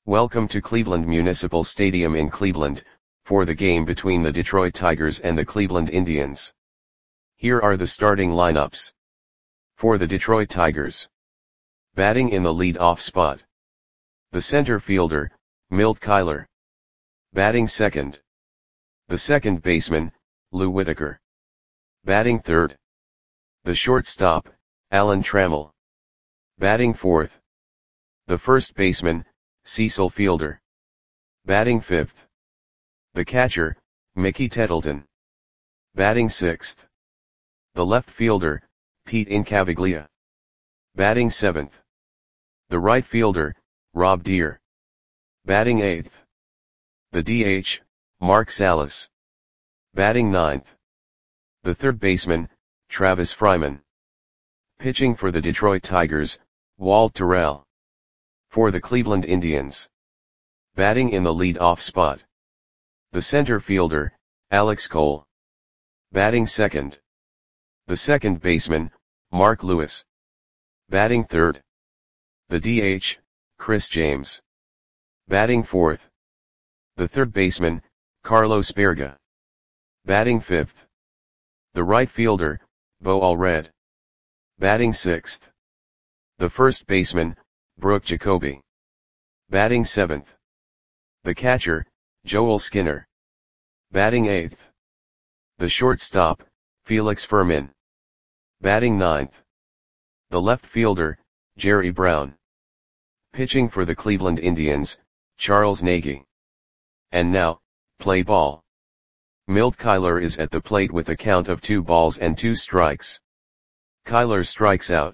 Welcome to Cleveland Municipal Stadium in Cleveland, for the game between the Detroit Tigers and the Cleveland Indians. Here are the starting lineups. For the Detroit Tigers. Batting in the lead-off spot. The center fielder, Milt Kyler. Batting second. The second baseman, Lou Whitaker. Batting third. The shortstop, Alan Trammell. Batting fourth. The first baseman, Cecil Fielder. Batting fifth. The catcher, Mickey Tettleton. Batting sixth. The left fielder, Pete Incaviglia. Batting seventh. The right fielder, Rob Deere. Batting eighth. The DH, Mark Salas. Batting ninth. The third baseman, Travis Fryman. Pitching for the Detroit Tigers, Walt Terrell. For the Cleveland Indians. Batting in the lead-off spot. The center fielder, Alex Cole. Batting second. The second baseman, Mark Lewis. Batting third. The DH, Chris James. Batting fourth. The third baseman, Carlos Berga. Batting fifth. The right fielder, Bo Allred. Batting sixth. The first baseman, Brooke Jacoby. Batting seventh. The catcher, Joel Skinner. Batting eighth. The shortstop, Felix Fermin. Batting ninth. The left fielder, Jerry Brown. Pitching for the Cleveland Indians, Charles Nagy. And now, play ball. Milt Kyler is at the plate with a count of 2 balls and 2 strikes. Kyler strikes out.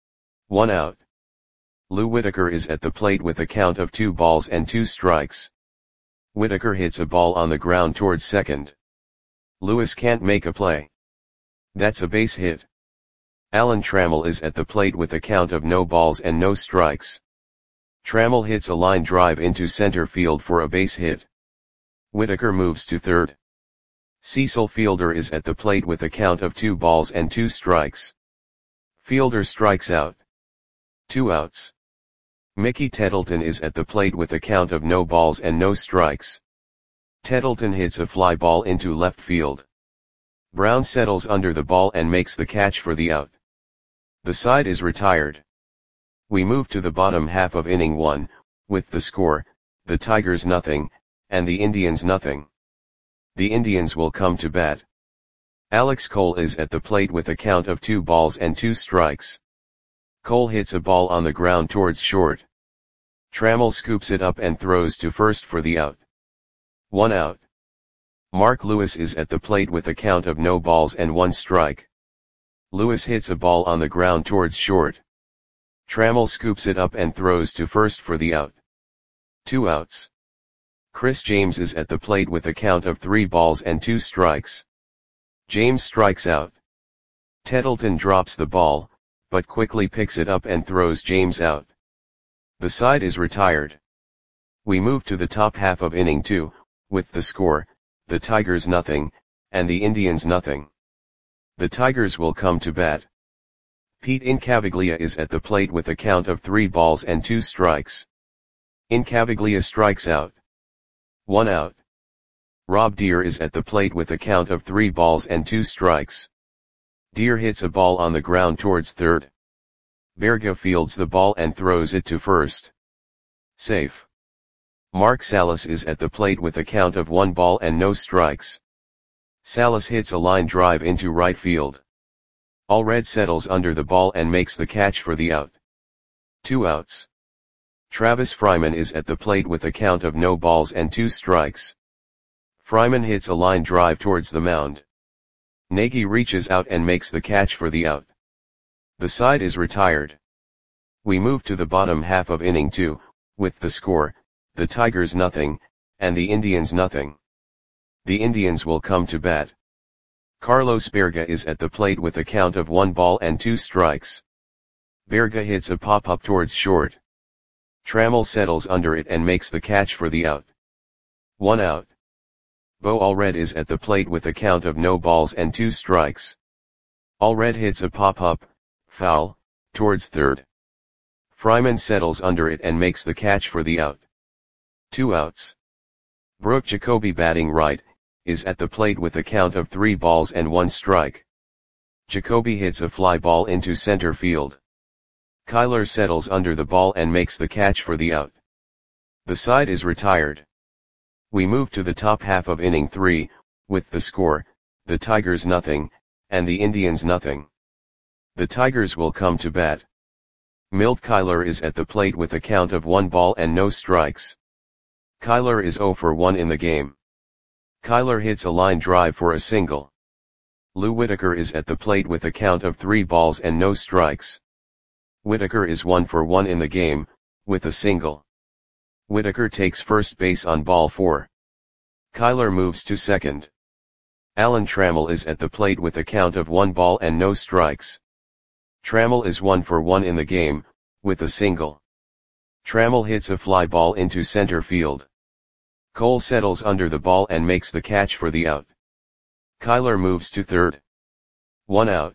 1 out. Lou Whitaker is at the plate with a count of 2 balls and 2 strikes. Whitaker hits a ball on the ground towards second. Lewis can't make a play. That's a base hit. Alan Trammell is at the plate with a count of no balls and no strikes. Trammell hits a line drive into center field for a base hit. Whitaker moves to third. Cecil Fielder is at the plate with a count of 2 balls and 2 strikes. Fielder strikes out. 2 outs. Mickey Tettleton is at the plate with a count of no balls and no strikes. Tettleton hits a fly ball into left field. Brown settles under the ball and makes the catch for the out. The side is retired. We move to the bottom half of inning 1, with the score, the Tigers nothing, and the Indians nothing. The Indians will come to bat. Alex Cole is at the plate with a count of 2 balls and 2 strikes. Cole hits a ball on the ground towards short. Trammell scoops it up and throws to first for the out. 1 out. Mark Lewis is at the plate with a count of no balls and 1 strike. Lewis hits a ball on the ground towards short. Trammell scoops it up and throws to first for the out. 2 outs. Chris James is at the plate with a count of 3 balls and 2 strikes. James strikes out. Tettleton drops the ball, but quickly picks it up and throws James out. The side is retired. We move to the top half of inning 2, with the score, the Tigers nothing, and the Indians nothing. The Tigers will come to bat. Pete Incaviglia is at the plate with a count of 3 balls and 2 strikes. Incaviglia strikes out. 1 out. Rob Deere is at the plate with a count of 3 balls and 2 strikes. Deere hits a ball on the ground towards third. Berga fields the ball and throws it to first. Safe. Mark Salas is at the plate with a count of 1 ball and no strikes. Salas hits a line drive into right field. Allred settles under the ball and makes the catch for the out. 2 outs. Travis Fryman is at the plate with a count of no balls and 2 strikes. Fryman hits a line drive towards the mound. Nagy reaches out and makes the catch for the out. The side is retired. We move to the bottom half of inning 2, with the score, the Tigers nothing, and the Indians nothing. The Indians will come to bat. Carlos Berga is at the plate with a count of 1 ball and 2 strikes. Berga hits a pop-up towards short. Trammell settles under it and makes the catch for the out. 1 out. Bo Allred is at the plate with a count of no balls and 2 strikes. Allred hits a pop-up, foul, towards third. Fryman settles under it and makes the catch for the out. 2 outs. Brooke Jacoby batting right, is at the plate with a count of 3 balls and 1 strike. Jacoby hits a fly ball into center field. Kyler settles under the ball and makes the catch for the out. The side is retired. We move to the top half of inning 3, with the score, the Tigers nothing, and the Indians nothing. The Tigers will come to bat. Milt Kyler is at the plate with a count of 1 ball and no strikes. Kyler is 0 for 1 in the game. Kyler hits a line drive for a single. Lou Whitaker is at the plate with a count of 3 balls and no strikes. Whitaker is 1 for 1 in the game, with a single. Whitaker takes first base on ball 4. Kyler moves to second. Alan Trammell is at the plate with a count of 1 ball and no strikes. Trammell is 1 for 1 in the game, with a single. Trammell hits a fly ball into center field. Cole settles under the ball and makes the catch for the out. Kyler moves to third. 1 out.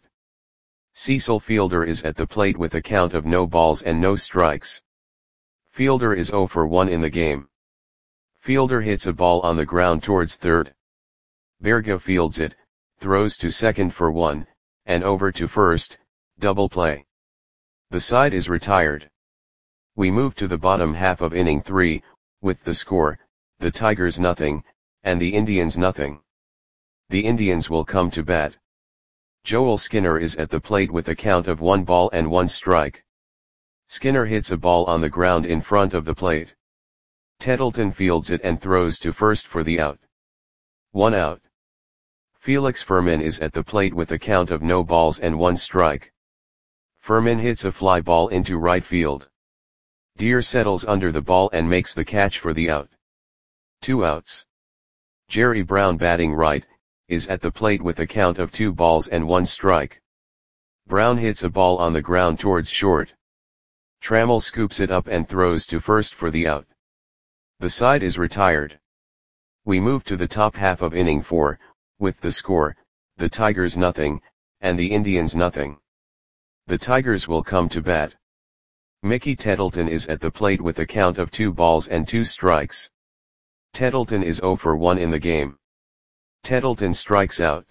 Cecil Fielder is at the plate with a count of no balls and no strikes. Fielder is 0 for 1 in the game. Fielder hits a ball on the ground towards third. Berga fields it, throws to second for 1, and over to first, double play. The side is retired. We move to the bottom half of inning 3, with the score, the Tigers nothing, and the Indians nothing. The Indians will come to bat. Joel Skinner is at the plate with a count of 1 ball and 1 strike. Skinner hits a ball on the ground in front of the plate. Tettleton fields it and throws to first for the out. 1 out. Felix Fermin is at the plate with a count of no balls and 1 strike. Fermin hits a fly ball into right field. Deere settles under the ball and makes the catch for the out. 2 outs. Jerry Brown batting right, is at the plate with a count of 2 balls and 1 strike. Brown hits a ball on the ground towards short. Trammell scoops it up and throws to first for the out. The side is retired. We move to the top half of inning 4, with the score, the Tigers nothing, and the Indians nothing. The Tigers will come to bat. Mickey Tettleton is at the plate with a count of 2 balls and 2 strikes. Tettleton is 0 for 1 in the game. Tettleton strikes out.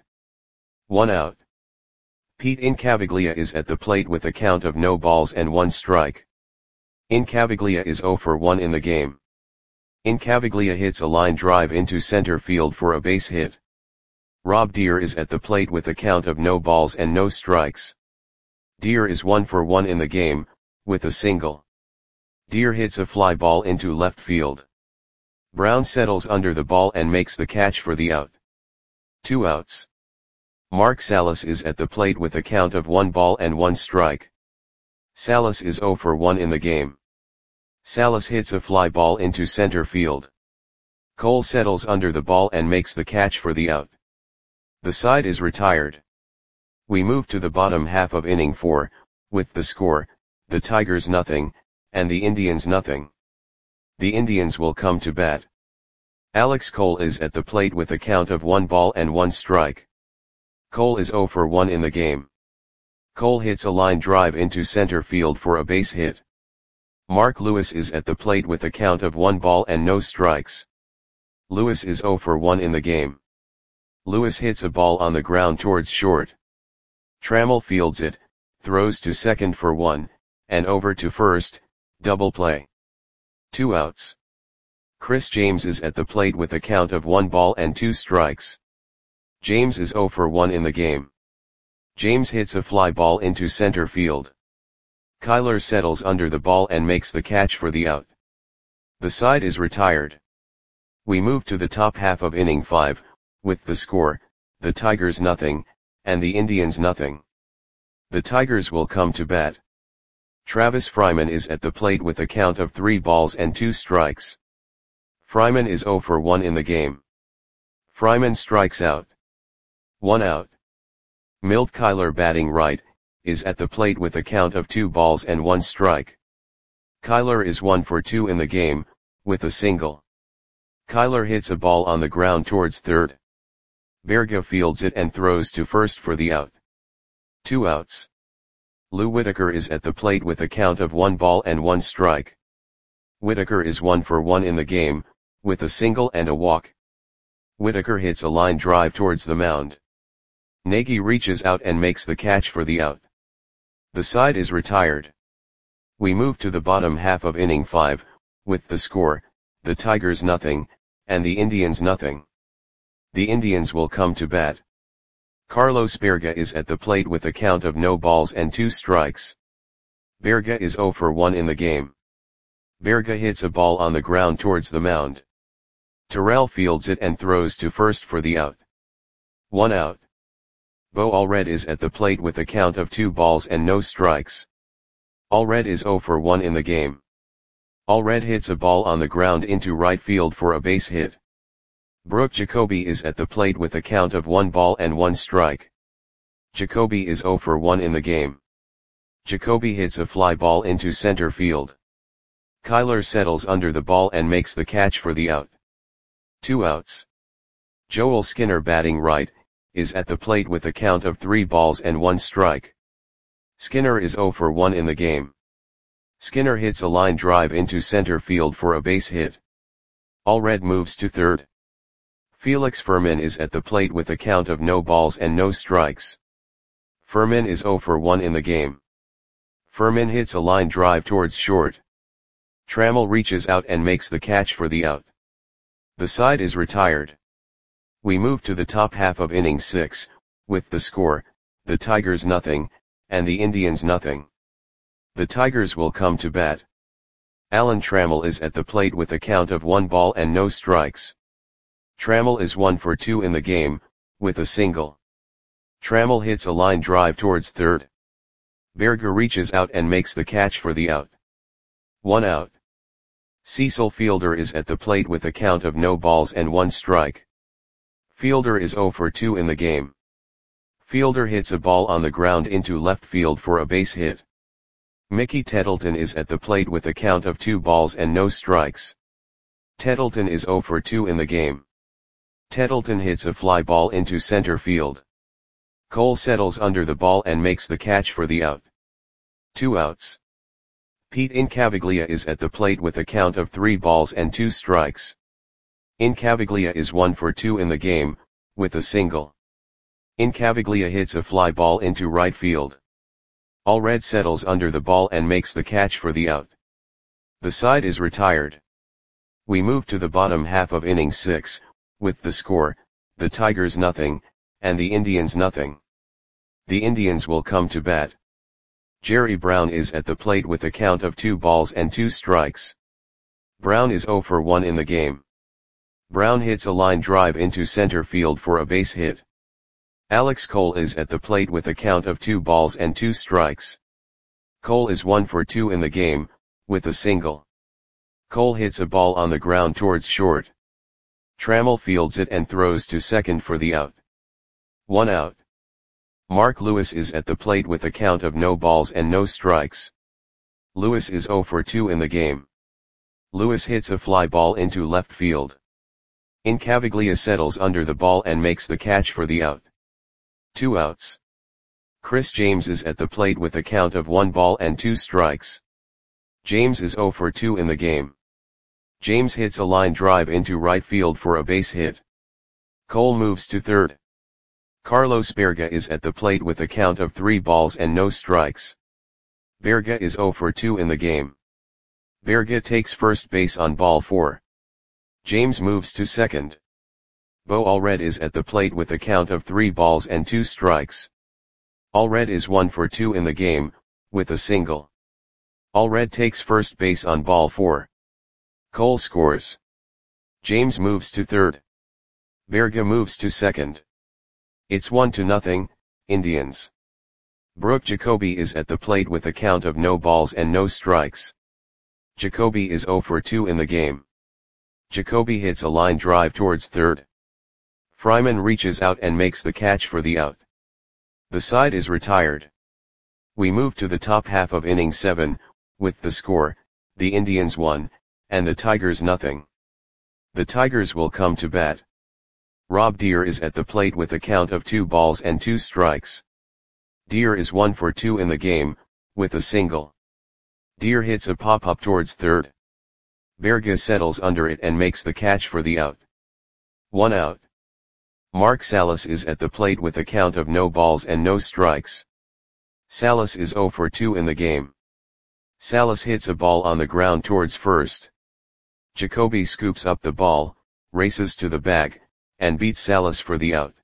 1 out. Pete Incaviglia is at the plate with a count of no balls and 1 strike. Incaviglia is 0 for 1 in the game. Incaviglia hits a line drive into center field for a base hit. Rob Deere is at the plate with a count of no balls and no strikes. Deere is 1 for 1 in the game, with a single. Deere hits a fly ball into left field. Brown settles under the ball and makes the catch for the out. 2 outs. Mark Salas is at the plate with a count of 1 ball and 1 strike. Salas is 0 for 1 in the game. Salas hits a fly ball into center field. Cole settles under the ball and makes the catch for the out. The side is retired. We move to the bottom half of inning 4, with the score, the Tigers nothing, and the Indians nothing. The Indians will come to bat. Alex Cole is at the plate with a count of 1 ball and 1 strike. Cole is 0 for 1 in the game. Cole hits a line drive into center field for a base hit. Mark Lewis is at the plate with a count of 1 ball and no strikes. Lewis is 0 for 1 in the game. Lewis hits a ball on the ground towards short. Trammell fields it, throws to second for 1, and over to first, double play. 2 outs. Chris James is at the plate with a count of 1 ball and 2 strikes. James is 0 for 1 in the game. James hits a fly ball into center field. Kyler settles under the ball and makes the catch for the out. The side is retired. We move to the top half of inning 5, with the score, the Tigers nothing, and the Indians nothing. The Tigers will come to bat. Travis Fryman is at the plate with a count of 3 balls and 2 strikes. Fryman is 0 for 1 in the game. Fryman strikes out. 1 out. Milt Kyler batting right, is at the plate with a count of 2 balls and 1 strike. Kyler is 1 for 2 in the game, with a single. Kyler hits a ball on the ground towards third. Berga fields it and throws to first for the out. 2 outs. Lou Whitaker is at the plate with a count of 1 ball and 1 strike. Whitaker is 1 for 1 in the game, with a single and a walk. Whitaker hits a line drive towards the mound. Nagy reaches out and makes the catch for the out. The side is retired. We move to the bottom half of inning 5, with the score, the Tigers nothing, and the Indians nothing. The Indians will come to bat. Carlos Berga is at the plate with a count of no balls and 2 strikes. Berga is 0 for 1 in the game. Berga hits a ball on the ground towards the mound. Terrell fields it and throws to first for the out. 1 out. Bo Allred is at the plate with a count of 2 balls and no strikes. Allred is 0 for 1 in the game. Allred hits a ball on the ground into right field for a base hit. Brooke Jacoby is at the plate with a count of 1 ball and 1 strike. Jacoby is 0 for 1 in the game. Jacoby hits a fly ball into center field. Kyler settles under the ball and makes the catch for the out. 2 outs. Joel Skinner, batting right, is at the plate with a count of 3 balls and 1 strike. Skinner is 0 for 1 in the game. Skinner hits a line drive into center field for a base hit. Allred moves to third. Felix Fermin is at the plate with a count of no balls and no strikes. Fermin is 0 for 1 in the game. Fermin hits a line drive towards short. Trammell reaches out and makes the catch for the out. The side is retired. We move to the top half of inning 6, with the score, the Tigers nothing, and the Indians nothing. The Tigers will come to bat. Alan Trammell is at the plate with a count of 1 ball and no strikes. Trammell is 1 for 2 in the game, with a single. Trammell hits a line drive towards third. Berger reaches out and makes the catch for the out. 1 out. Cecil Fielder is at the plate with a count of no balls and 1 strike. Fielder is 0 for 2 in the game. Fielder hits a ball on the ground into left field for a base hit. Mickey Tettleton is at the plate with a count of 2 balls and no strikes. Tettleton is 0 for 2 in the game. Tettleton hits a fly ball into center field. Cole settles under the ball and makes the catch for the out. 2 outs. Pete Incaviglia is at the plate with a count of 3 balls and 2 strikes. Incaviglia is 1 for 2 in the game, with a single. Incaviglia hits a fly ball into right field. Allred settles under the ball and makes the catch for the out. The side is retired. We move to the bottom half of inning 6, with the score, the Tigers nothing, and the Indians nothing. The Indians will come to bat. Jerry Brown is at the plate with a count of 2 balls and 2 strikes. Brown is 0 for 1 in the game. Brown hits a line drive into center field for a base hit. Alex Cole is at the plate with a count of 2 balls and 2 strikes. Cole is 1 for 2 in the game, with a single. Cole hits a ball on the ground towards short. Trammell fields it and throws to second for the out. 1 out. Mark Lewis is at the plate with a count of no balls and no strikes. Lewis is 0 for 2 in the game. Lewis hits a fly ball into left field. Incaviglia settles under the ball and makes the catch for the out. 2 outs. Chris James is at the plate with a count of 1 ball and 2 strikes. James is 0 for 2 in the game. James hits a line drive into right field for a base hit. Cole moves to third. Carlos Berga is at the plate with a count of 3 balls and no strikes. Berga is 0 for 2 in the game. Berga takes first base on ball 4. James moves to second. Bo Allred is at the plate with a count of 3 balls and 2 strikes. Allred is 1 for 2 in the game, with a single. Allred takes first base on ball 4. Cole scores. James moves to third. Berga moves to second. It's 1-0, Indians. Brooke Jacoby is at the plate with a count of no balls and no strikes. Jacoby is 0 for 2 in the game. Jacoby hits a line drive towards third. Fryman reaches out and makes the catch for the out. The side is retired. We move to the top half of inning 7, with the score, the Indians 1, and the Tigers nothing. The Tigers will come to bat. Rob Deere is at the plate with a count of 2 balls and 2 strikes. Deere is 1 for 2 in the game, with a single. Deere hits a pop-up towards third. Berge settles under it and makes the catch for the out. 1 out. Mark Salas is at the plate with a count of no balls and no strikes. Salas is 0 for 2 in the game. Salas hits a ball on the ground towards first. Jacoby scoops up the ball, races to the bag, and beats Salas for the out.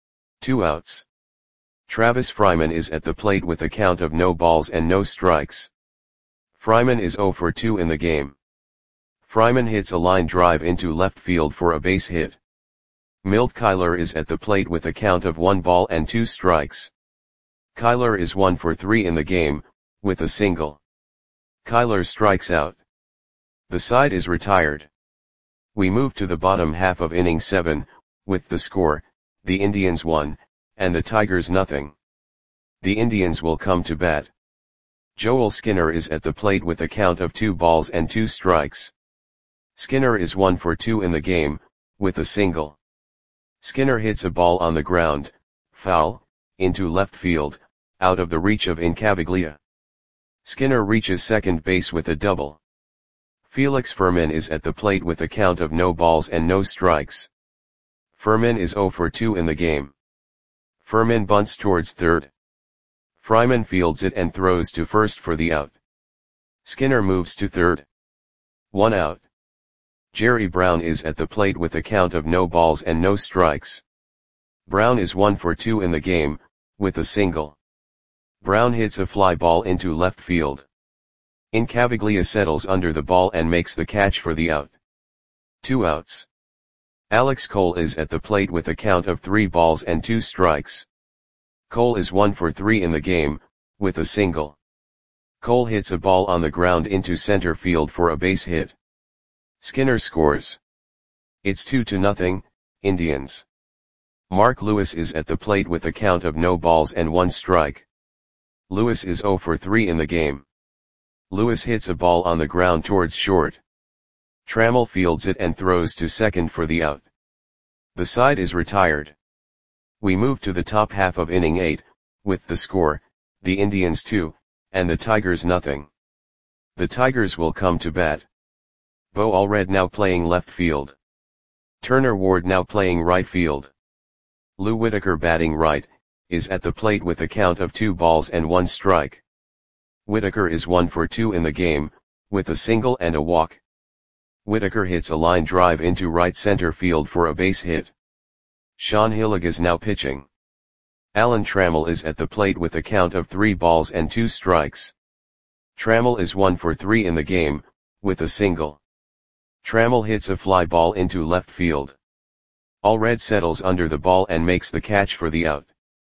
2 outs. Travis Fryman is at the plate with a count of no balls and no strikes. Fryman is 0 for 2 in the game. Fryman hits a line drive into left field for a base hit. Milt Kyler is at the plate with a count of 1 ball and 2 strikes. Kyler is 1 for 3 in the game, with a single. Kyler strikes out. The side is retired. We move to the bottom half of inning 7, with the score, the Indians 1, and the Tigers nothing. The Indians will come to bat. Joel Skinner is at the plate with a count of 2 balls and 2 strikes. Skinner is 1 for 2 in the game, with a single. Skinner hits a ball on the ground, foul, into left field, out of the reach of Incaviglia. Skinner reaches second base with a double. Felix Fermin is at the plate with a count of no balls and no strikes. Fermin is 0 for 2 in the game. Fermin bunts towards third. Fryman fields it and throws to first for the out. Skinner moves to third. 1 out. Jerry Brown is at the plate with a count of no balls and no strikes. Brown is 1 for 2 in the game, with a single. Brown hits a fly ball into left field. Incaviglia settles under the ball and makes the catch for the out. 2 outs. Alex Cole is at the plate with a count of 3 balls and 2 strikes. Cole is 1 for 3 in the game, with a single. Cole hits a ball on the ground into center field for a base hit. Skinner scores. It's 2-0, Indians. Mark Lewis is at the plate with a count of no balls and 1 strike. Lewis is 0 for 3 in the game. Lewis hits a ball on the ground towards short. Trammell fields it and throws to second for the out. The side is retired. We move to the top half of inning 8, with the score, the Indians 2, and the Tigers nothing. The Tigers will come to bat. Bo Allred now playing left field. Turner Ward now playing right field. Lou Whitaker batting right, is at the plate with a count of 2 balls and 1 strike. Whitaker is 1 for 2 in the game, with a single and a walk. Whitaker hits a line drive into right center field for a base hit. Sean Hillig is now pitching. Alan Trammell is at the plate with a count of 3 balls and 2 strikes. Trammell is 1 for 3 in the game, with a single. Trammell hits a fly ball into left field. Allred settles under the ball and makes the catch for the out.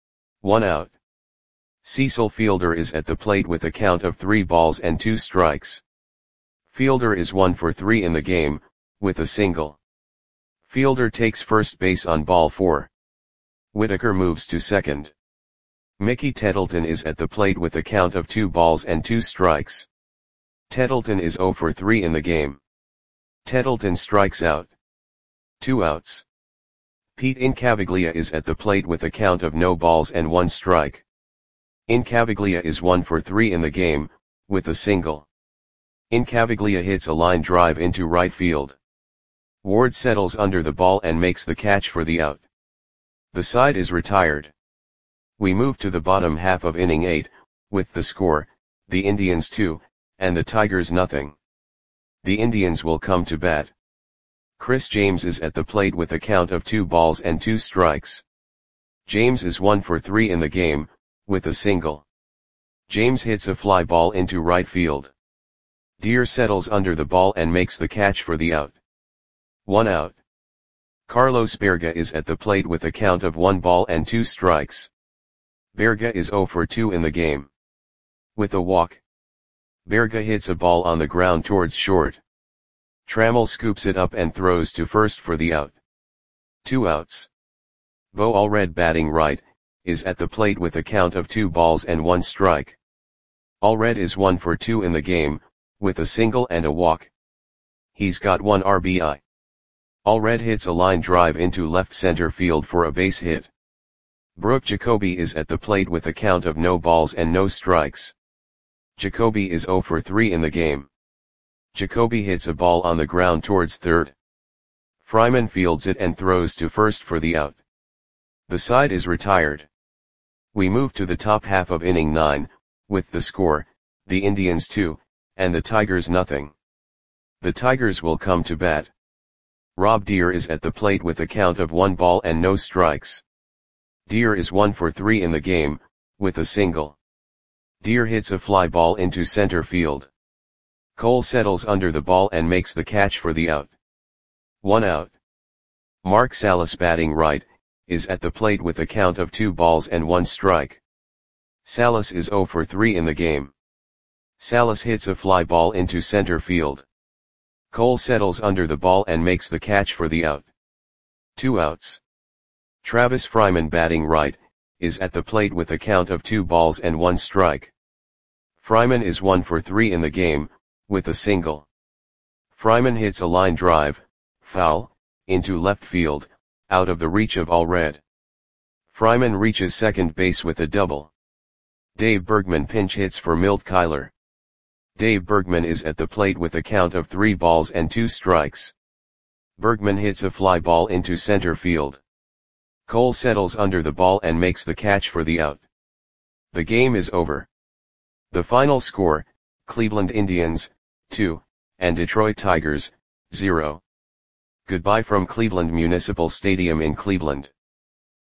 1 out. Cecil Fielder is at the plate with a count of 3 balls and 2 strikes. Fielder is 1 for 3 in the game, with a single. Fielder takes first base on ball 4. Whitaker moves to second. Mickey Tettleton is at the plate with a count of 2 balls and 2 strikes. Tettleton is 0 for 3 in the game. Tettleton strikes out. 2 outs. Pete Incaviglia is at the plate with a count of no balls and 1 strike. Incaviglia is 1 for 3 in the game, with a single. Incaviglia hits a line drive into right field. Ward settles under the ball and makes the catch for the out. The side is retired. We move to the bottom half of inning 8, with the score, the Indians 2, and the Tigers nothing. The Indians will come to bat. Chris James is at the plate with a count of 2 balls and 2 strikes. James is 1 for 3 in the game, with a single. James hits a fly ball into right field. Deere settles under the ball and makes the catch for the out. 1 out. Carlos Berga is at the plate with a count of 1 ball and 2 strikes. Berga is 0 for 2 in the game. With a walk. Berga hits a ball on the ground towards short. Trammell scoops it up and throws to first for the out. 2 outs. Bo Allred batting right, is at the plate with a count of 2 balls and 1 strike. Allred is 1 for 2 in the game, with a single and a walk. He's got 1 RBI. Allred hits a line drive into left center field for a base hit. Brooke Jacoby is at the plate with a count of no balls and no strikes. Jacoby is 0 for 3 in the game. Jacoby hits a ball on the ground towards third. Fryman fields it and throws to first for the out. The side is retired. We move to the top half of inning 9, with the score, the Indians 2, and the Tigers nothing. The Tigers will come to bat. Rob Deer is at the plate with a count of 1 ball and no strikes. Deer is 1 for 3 in the game, with a single. Deer hits a fly ball into center field. Cole settles under the ball and makes the catch for the out. 1 out. Mark Salas, batting right, is at the plate with a count of 2 balls and 1 strike. Salas is 0 for 3 in the game. Salas hits a fly ball into center field. Cole settles under the ball and makes the catch for the out. 2 outs. Travis Fryman, batting right, is at the plate with a count of 2 balls and 1 strike. Fryman is 1 for 3 in the game, with a single. Fryman hits a line drive, foul, into left field, out of the reach of Allred. Fryman reaches second base with a double. Dave Bergman pinch hits for Milt Kyler. Dave Bergman is at the plate with a count of 3 balls and 2 strikes. Bergman hits a fly ball into center field. Cole settles under the ball and makes the catch for the out. The game is over. The final score, Cleveland Indians, 2, and Detroit Tigers, 0. Goodbye from Cleveland Municipal Stadium in Cleveland.